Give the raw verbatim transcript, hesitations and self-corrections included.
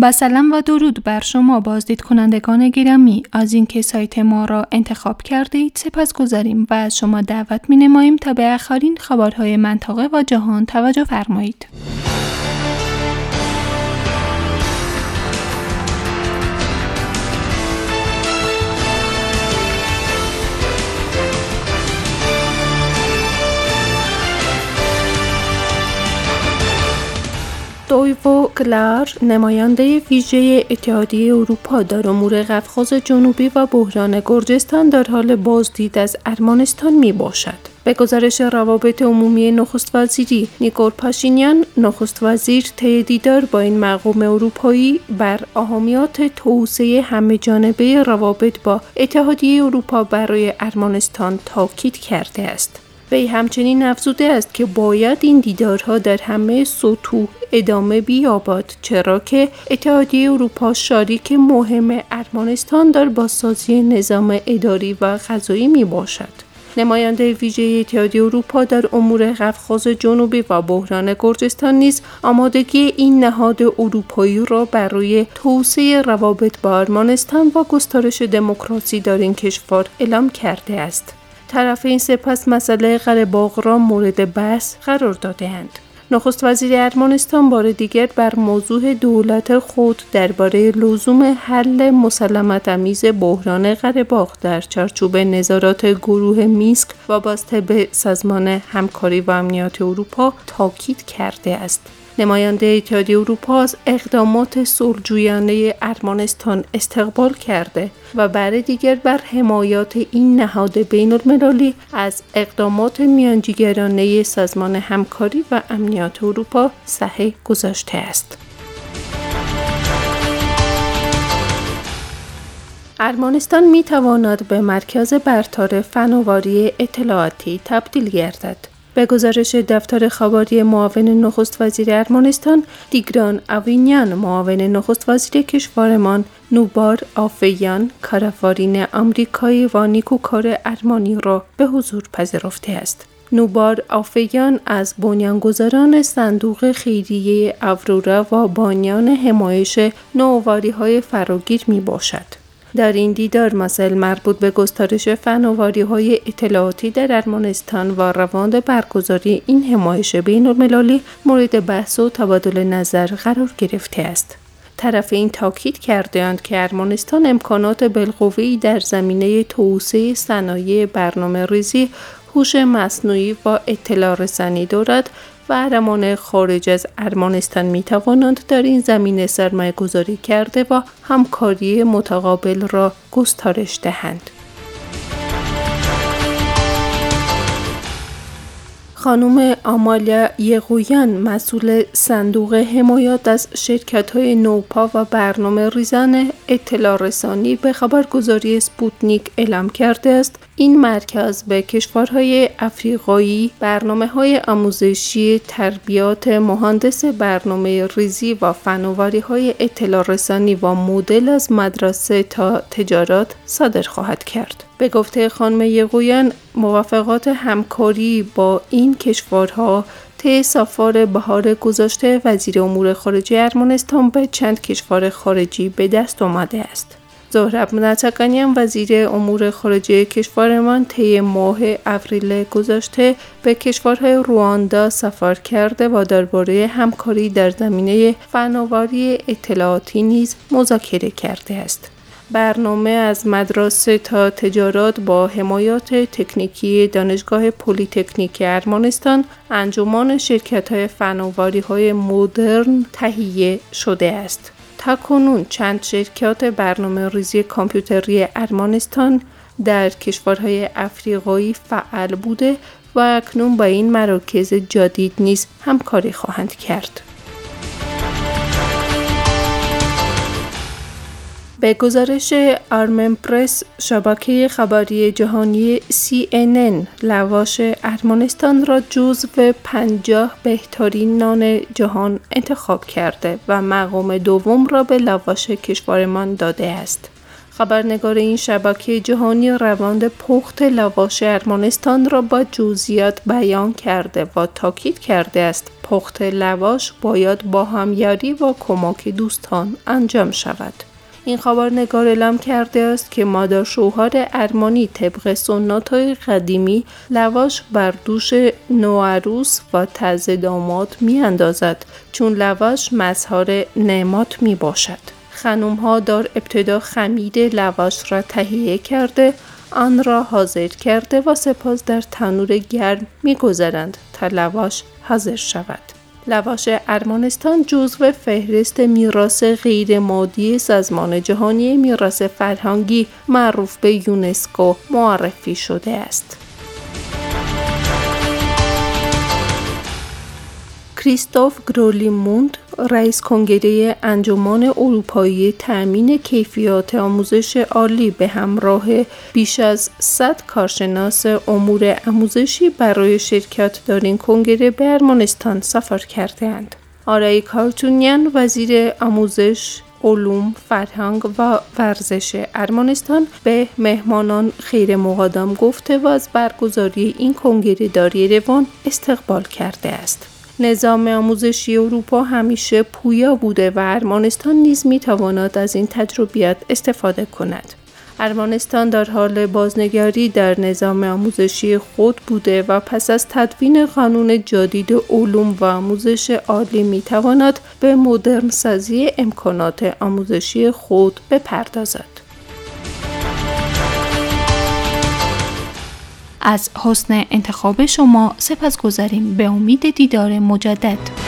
با سلام و درود بر شما بازدید کنندگان گرامی، از اینکه سایت ما را انتخاب کردید سپاسگزاریم و از شما دعوت می نماییم تا به آخرین خبرهای منطقه و جهان توجه فرمایید. تویو کلار، نماینده ویژه اتحادیه اروپا در امور قفقاز جنوبی و بحران گرجستان در حال بازدید از ارمنستان می باشد. به گزارش روابط عمومی نخست وزیری نیکول پاشینیان، نخست وزیر طی دیدار با این مقام اروپایی بر اهمیت توسعه همه‌جانبه روابط با اتحادیه اروپا برای ارمنستان تاکید کرده است. وی همچنین افزوده است که باید این دیدارها در همه سطوح ادامه بیابد، چرا که اتحادیه اروپا شریک مهم ارمنستان در بازسازی نظام اداری و قضایی می باشد. نماینده ویژه اتحادیه اروپا در امور قفقاز جنوبی و بحران گرجستان نیز آمادگی این نهاد اروپایی را برای توسعه روابط با ارمنستان و گسترش دموکراسی در این کشور اعلام کرده است. طرفین سپس مسئله قره باغ را مورد بحث قرار داده‌اند. نخست وزیر ارمنستان بار دیگر بر موضوع دولت خود درباره لزوم حل مسالمت‌آمیز بحران قره باغ در چارچوب نظارات گروه مینسک وابسته به سازمان همکاری و امنیت اروپا تاکید کرده است. نماینده اتحادیه اروپا از اقدامات صلح‌جویانه ارمنستان استقبال کرده و بار دیگر بر حمایت این نهاد بین‌المللی از اقدامات میانجیگرانه سازمان همکاری و امنیت اروپا سهی گذاشته است. ارمنستان می تواند به مرکز برتر فناوری اطلاعاتی تبدیل گردد. به گزارش دفتر خبری معاون نخست وزیر ارمنستان، دیگران آوینیان، معاون نخست وزیر کشورمان نوبار آفیان کارآفرین آمریکایی و نیکوکار ارمنی را به حضور پذیرفته است. نوبار آفیان از بنیانگذاران صندوق خیریه اورورا و بانیان حمایش نوآوری‌های فراگیر می باشد. در این دیدار مسائل مربوط به گسترش فناوری‌های اطلاعاتی در ارمنستان و روند برگزاری این حمایش بین‌المللی مورد بحث و تبادل نظر قرار گرفته است. طرفین تاکید کرده‌اند که ارمنستان امکانات بالقوه‌ای در زمینه توسعه صنایع برنامه‌ریزی، هوش مصنوعی و اطلاع رسانی دارد و ارمان خارج از ارمنستان می توانند در این زمینه سرمایه گذاری کرده و همکاری متقابل را گسترش دهند. خانم آمالیا یغویان، مسئول صندوق حمایت از شرکت‌های نوپا و برنامه ریزان اطلاع رسانی به خبرگزاری سپوتنیک اعلام کرده است این مرکز به کشورهای افریقایی برنامه‌های آموزشی، تربیت مهندس برنامه ریزی و فناوری‌های اطلاع رسانی و مدل از مدرسه تا تجارت صادر خواهد کرد. به گفته خانم یغویان، موافقات همکاری با این کشورها طی سفر بهار گذشته وزیر امور خارجه ارمنستان به چند کشور خارجی به دست آمده است. زهراب ناتاکانیان، وزیر امور خارجه کشورمان، طی ماه آوریل گذشته به کشورهای رواندا سفر کرده و درباره همکاری در زمینه فناوری اطلاعاتی نیز مذاکره کرده است. برنامه از مدرسه تا تجارت با حمایت تکنیکی دانشگاه پلی‌تکنیک ارمنستان، انجمن شرکت‌های فناوری‌های مدرن تهیه شده است. تاکنون چند شرکت برنامه ریزی کامپیوتری ارمنستان در کشورهای افریقایی فعال بوده و اکنون با این مراکز جدید نیز همکاری خواهند کرد. به گزارش آرمن پرس، شبکه خبری جهانی سی ان ان لواش ارمنستان را جزو پنجاه بهترین نان جهان انتخاب کرده و مقام دوم را به لواش کشورمان داده است. خبرنگار این شبکه جهانی روند پخت لواش ارمنستان را با جزئیات بیان کرده و تاکید کرده است پخت لواش باید با همیاری و کمک دوستان انجام شود. این خبرنگار اعلام کرده است که مادر شوهر ارمنی طبق سنت‌های قدیمی لواش بر دوش نوعروس و تازه داماد می اندازد چون لواش مظهر نعمت می باشد. خانم‌ها در ابتدا خمیر لواش را تهیه کرده آن را حاضر کرده و سپس در تنور گرم می گذارند تا لواش حاضر شود. لواش ارمنستان جزو فهرست میراث غیرمادی سازمان جهانی میراث فرهنگی معروف به یونسکو معرفی شده است. کریستوف گرولیموند، رئیس کنگره انجمن اروپایی تأمین کیفیت آموزش عالی به همراه بیش از صد کارشناس امور آموزشی برای شرکت در این کنگره به ارمنستان سفر کرده‌اند. آرای کارتونیان، وزیر آموزش، علوم، فرهنگ و ورزش ارمنستان به مهمانان خیر مقدم گفته و از برگزاری این کنگره در یروان استقبال کرده است. نظام آموزشی اروپا همیشه پویا بوده و ارمنستان نیز می‌تواند از این تجربیات استفاده کند. ارمنستان در حال بازنگری در نظام آموزشی خود بوده و پس از تدوین قانون جدید علوم و آموزش عالی می‌تواند به مدرن سازی امکانات آموزشی خود بپردازد. از حسن انتخاب شما سپاسگزاریم. به امید دیدار مجدد.